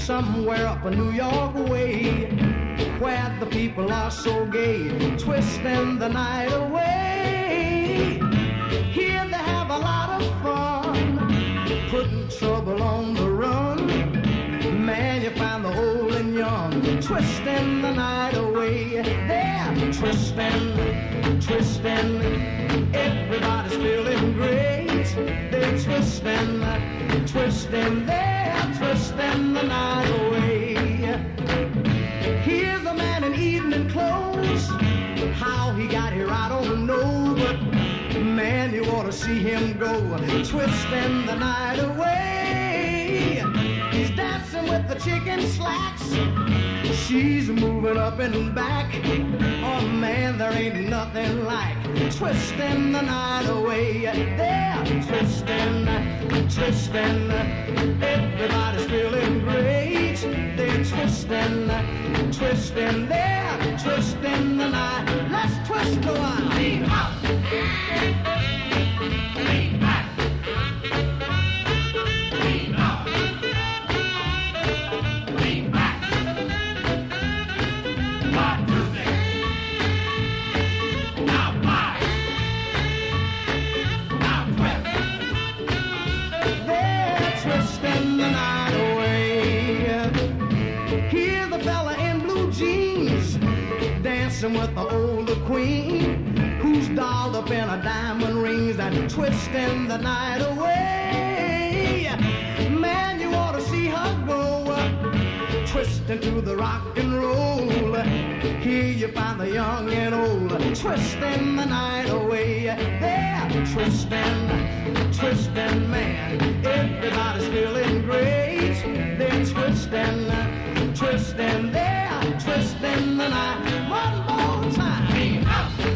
somewhere up a New York way, where the people are so gay, twisting the night away. Here they have a lot of fun, putting trouble on the run. Man, you find the old and young, twisting the night away. They're twisting, twisting, everybody's feeling great. They're twisting, twisting, they're twisting the night away. Here's a man in evening clothes, how he got here I don't know, but man, you ought to see him go, twisting the night away. He's dancing with the chicken slacks, she's moving up and back. Oh man, there ain't nothing like twisting the night away. They're twisting, twisting, everybody's feeling great. They're twisting, twisting, they're twisting the night. Let's twist a while. Lean up, lean back, lean up, lean back. Start twisting. Now fly. Now twist. They're twisting the night away. Here's the fella in blue jeans, dancing with the older queen, who's dolled up in a diamond rings and twisting the night away. Man, you ought to see her go, twisting to the rock and roll. Here you find the young and old, twisting the night away. They're twisting, twisting, man, everybody's feeling great. They're twisting, twisting, they're twisting the night. One more time.